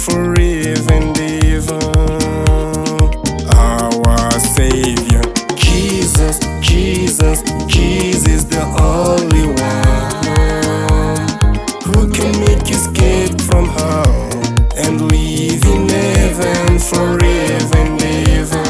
forever and ever. Our Savior, Jesus, Jesus, Jesus is the only one who can make you escape from hell and live in heaven forever and ever.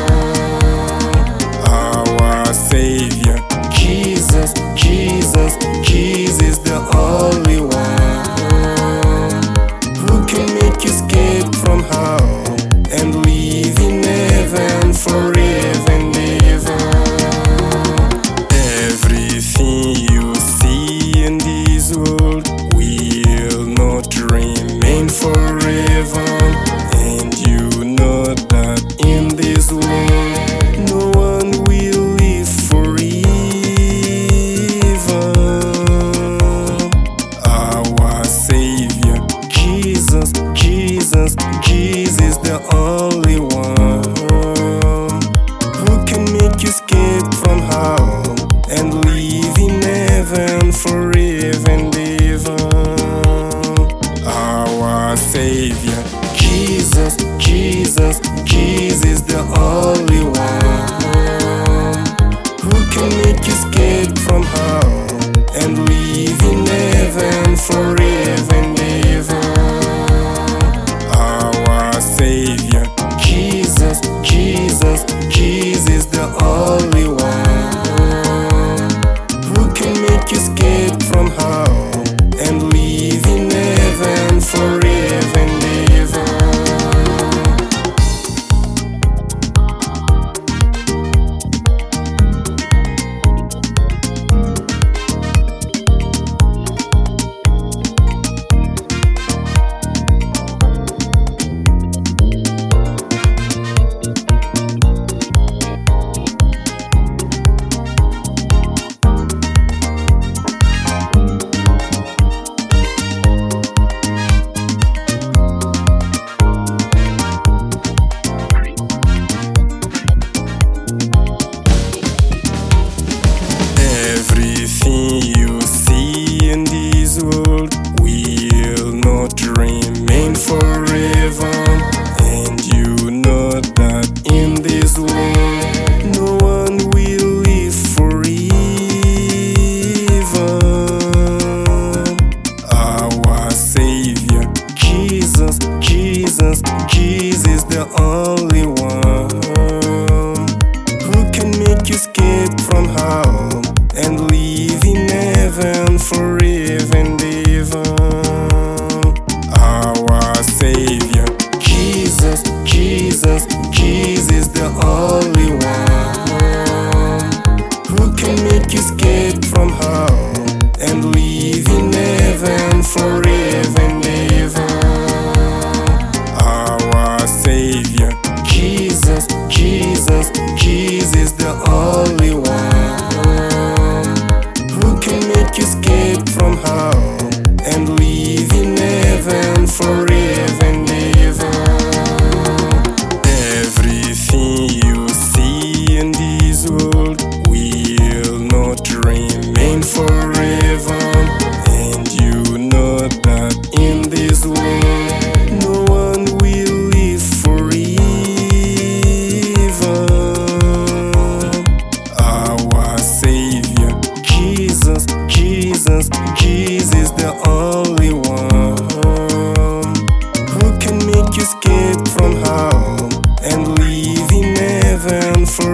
Our Savior, Jesus, Jesus, Jesus is the only one who can make you escape from hell and live in heaven forever and ever. Everything you see in this world will not remain forever, and you know that in this world no one will live forever. Our Savior, Jesus, Jesus, Jesus is the only one who can make you escape from hell and live in heaven forever and ever. Our Savior, Jesus, Jesus, Jesus is the only one who can make you escape from hell and live in heaven forever and ever. Our Savior, Jesus, Jesus, Jesus is the only one who can make you escape from hell and live in heaven forever and ever. Everything you see in this world will not remain forever, and you know that in this world no one will live forever. Our Savior, Jesus, Jesus, Jesus is the only one who can make you escape from hell and live in heaven forever and ever. Our Savior, Jesus, Jesus, Jesus is the only one who can make you escape from hell and live in heaven forever and ever. Our Savior, Jesus, Jesus, Jesus is the only one who can make you escape from hell and live in heaven forever and ever. Everything you see in this world will not remain forever, and you know that in this world no one will live forever. Our Savior, Jesus, Jesus, Jesus is the only one who can make you escape from hell and live in heaven forever.